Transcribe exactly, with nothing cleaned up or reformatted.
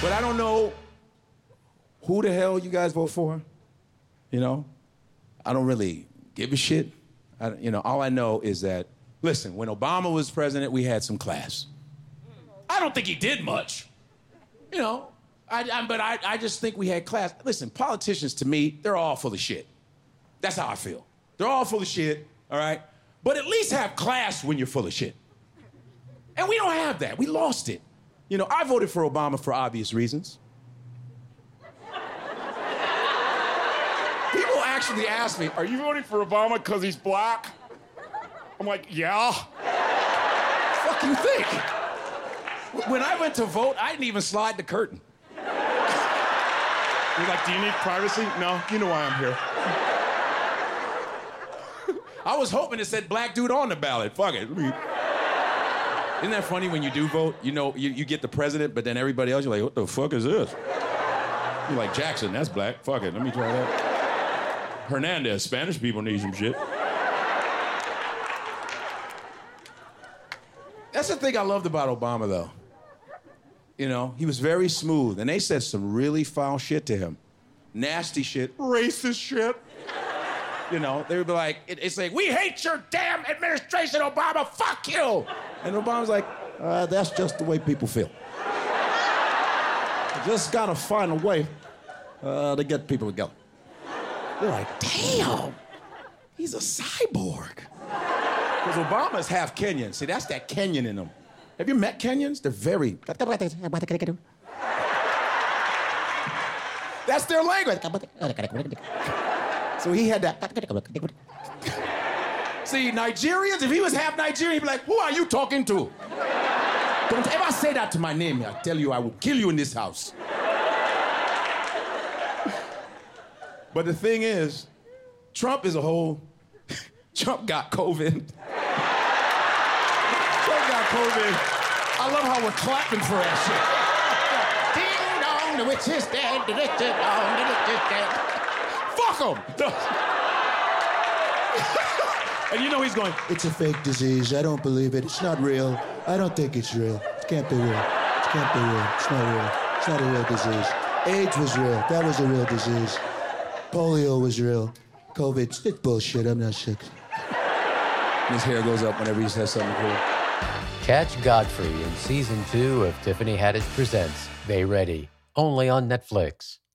But I don't know who the hell you guys vote for. You know? I don't really give a shit. I, you know, all I know is that, listen, when Obama was president, we had some class. I don't think he did much. You know, I, I, but I, I just think we had class. Listen, politicians, to me, they're all full of shit. That's how I feel. They're all full of shit, all right? But at least have class when you're full of shit. And we don't have that. We lost it. You know, I voted for Obama for obvious reasons. People actually ask me, are you voting for Obama because he's black? I'm like, yeah. Fuck you think? When I went to vote, I didn't even slide the curtain. You're like, do you need privacy? No, you know why I'm here. I was hoping it said black dude on the ballot. Fuck it. Isn't that funny when you do vote? You know, you, you get the president, but then everybody else, you're like, what the fuck is this? You're like, Jackson, that's black. Fuck it, let me try that. Hernandez, Spanish people need some shit. That's the thing I loved about Obama, though. You know, he was very smooth, and they said some really foul shit to him. Nasty shit, racist shit. You know, they would be like, it, it's like, we hate your damn administration, Obama, fuck you! And Obama's like, uh, that's just the way people feel. Just gotta find a way uh, to get people together. They're like, damn, he's a cyborg. Because Obama's half Kenyan. See, that's that Kenyan in him. Have you met Kenyans? They're very... That's their language. So he had that... See, Nigerians, if he was half Nigerian, he'd be like, who are you talking to? Don't ever say that to my name. I tell you, I will kill you in this house. But the thing is, Trump is a whole... Trump got COVID. Trump got COVID. I love how we're clapping for that shit. Ding dong, the witch is dead, the witch is dong, the witch is dead. Fuck him! And you know he's going, it's a fake disease. I don't believe it. It's not real. I don't think it's real. It can't be real. It can't be real. It's not real. It's not a real disease. AIDS was real. That was a real disease. Polio was real. COVID, it's bullshit. I'm not sick. His hair goes up whenever he says something cool. Catch Godfrey in season two of Tiffany Haddish Presents They Ready, only on Netflix.